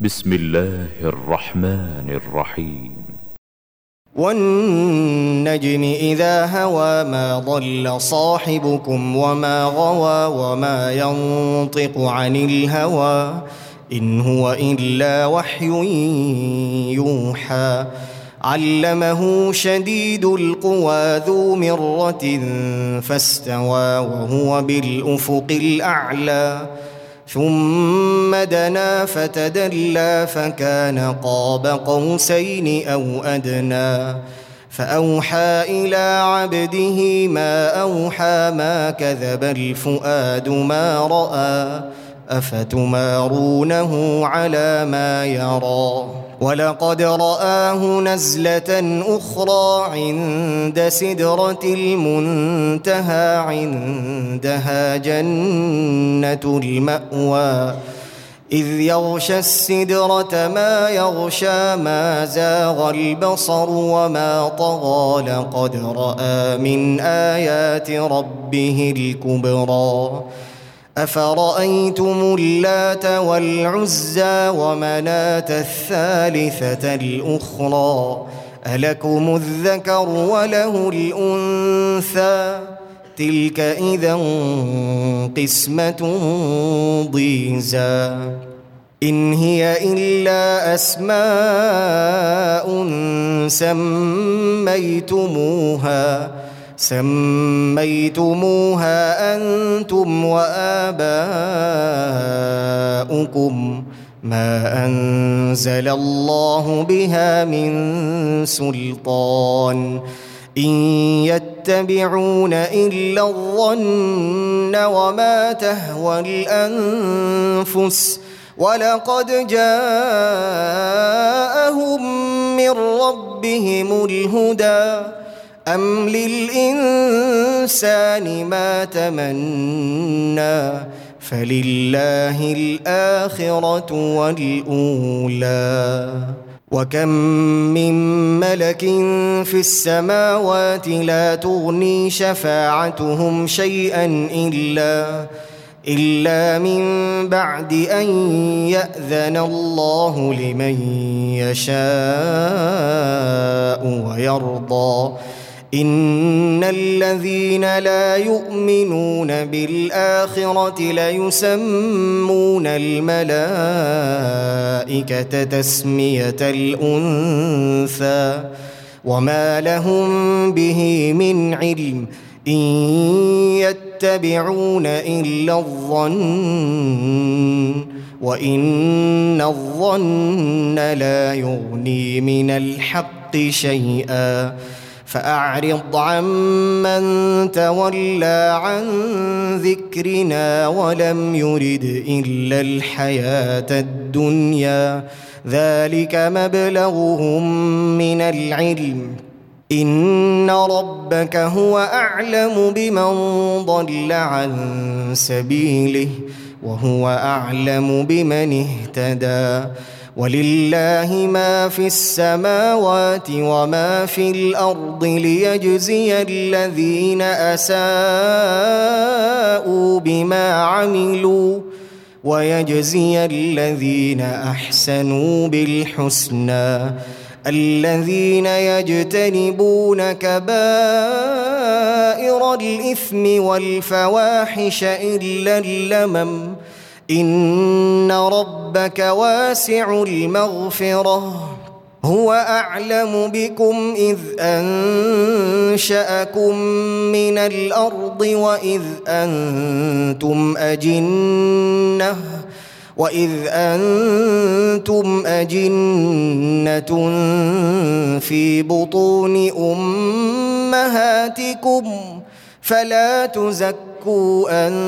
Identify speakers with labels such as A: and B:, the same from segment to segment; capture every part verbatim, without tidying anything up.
A: بسم الله الرحمن الرحيم.
B: والنجم إذا هوى ما ضل صاحبكم وما غوى وما ينطق عن الهوى إن هو إلا وحي يوحى علمه شديد القوى ذو مرة فاستوى وهو بالأفق الأعلى ثم دنا فتدلى فكان قاب قوسين أو أدنى فأوحى إلى عبده ما أوحى ما كذب الفؤاد ما رأى أفتمارونه على ما يرى ولقد رآه نزلة أخرى عند سدرة المنتهى عندها جنة المأوى إذ يغشى السدرة ما يغشى ما زاغ البصر وما طغى لقد رأى من آيات ربه الكبرى أفرأيتم اللات والعزى ومناة الثالثة الأخرى ألكم الذكر وله الأنثى تلك إذا قسمة ضيزى إن هي إلا أسماء سميتموها سميتموها أنتم وآباؤكم ما أنزل الله بها من سلطان إن يتبعون إلا الظن وما تهوى الأنفس ولقد جاءهم من ربهم الهدى أم للإنسان ما تمنى فلله الآخرة والأولى وكم من ملك في السماوات لا تغني شفاعتهم شيئا إلا إلا من بعد أن يأذن الله لمن يشاء ويرضى إن الذين لا يؤمنون بالآخرة ليسمون الملائكة تسمية الأنثى وما لهم به من علم إن يتبعون إلا الظن وإن الظن لا يغني من الحق شيئا فأعرض عمن تولى عن ذكرنا ولم يرد إلا الحياة الدنيا ذلك مبلغهم من العلم إن ربك هو أعلم بمن ضل عن سبيله وهو أعلم بمن اهتدى ولله ما في السماوات وما في الأرض ليجزي الذين أساءوا بما عملوا ويجزي الذين أحسنوا بالحسنى الذين يجتنبون كبائر الإثم والفواحش إلا اللمم إن ربك واسع المغفرة هو أعلم بكم إذ أنشأكم من الأرض وإذ أنتم أجنة وإذ أنتم أجنة في بطون أمهاتكم فلا تزكوا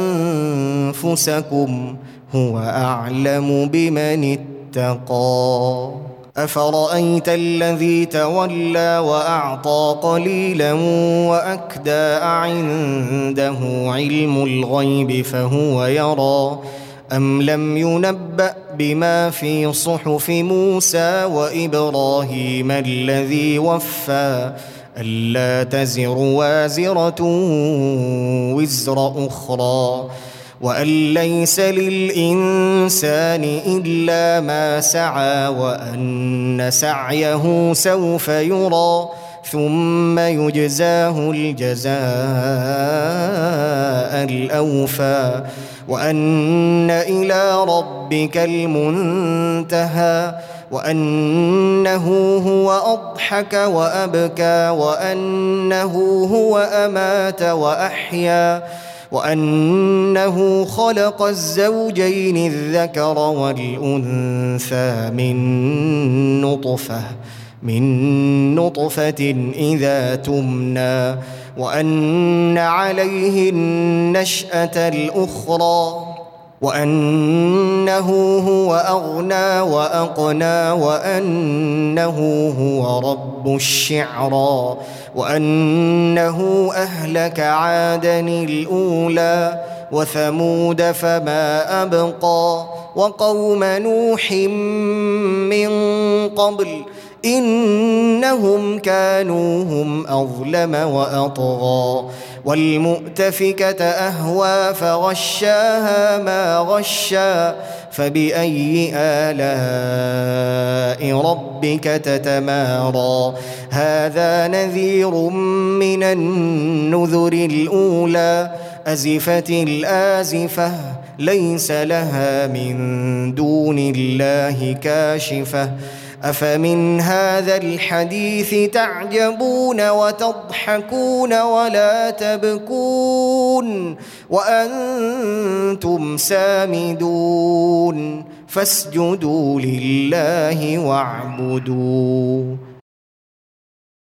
B: أنفسكم هو أعلم بمن اتقى أفرأيت الذي تولى وأعطى قليلا وأكدى عنده علم الغيب فهو يرى أم لم ينبأ بما في صحف موسى وإبراهيم الذي وفى ألا تزر وازرة وزر أخرى وأن ليس للإنسان إلا ما سعى وأن سعيه سوف يرى ثم يجزاه الجزاء الأوفى وأن إلى ربك المنتهى وأنه هو أضحك وأبكى وأنه هو أمات وأحيا وأنه خلق الزوجين الذكر والأنثى من نطفة من نطفة إذا تمنى وأن عليه النشأة الأخرى وأنه هو أغنى وأقنى وأنه هو رب الشعرى وأنه أهلك عادًا الأولى وثمود فما أبقى وقوم نوح من قبل إنهم كانوا هم أظلم وأطغى والمؤتفكة أهوى فغشاها ما غشى فبأي آلاء ربك تتمارى هذا نذير من النذر الأولى أزفت الآزفة ليس لها من دون الله كاشفة أفمن هذا الحديث تعجبون وتضحكون ولا تبكون وأنتم سامدون فاسجدوا لله واعبدوا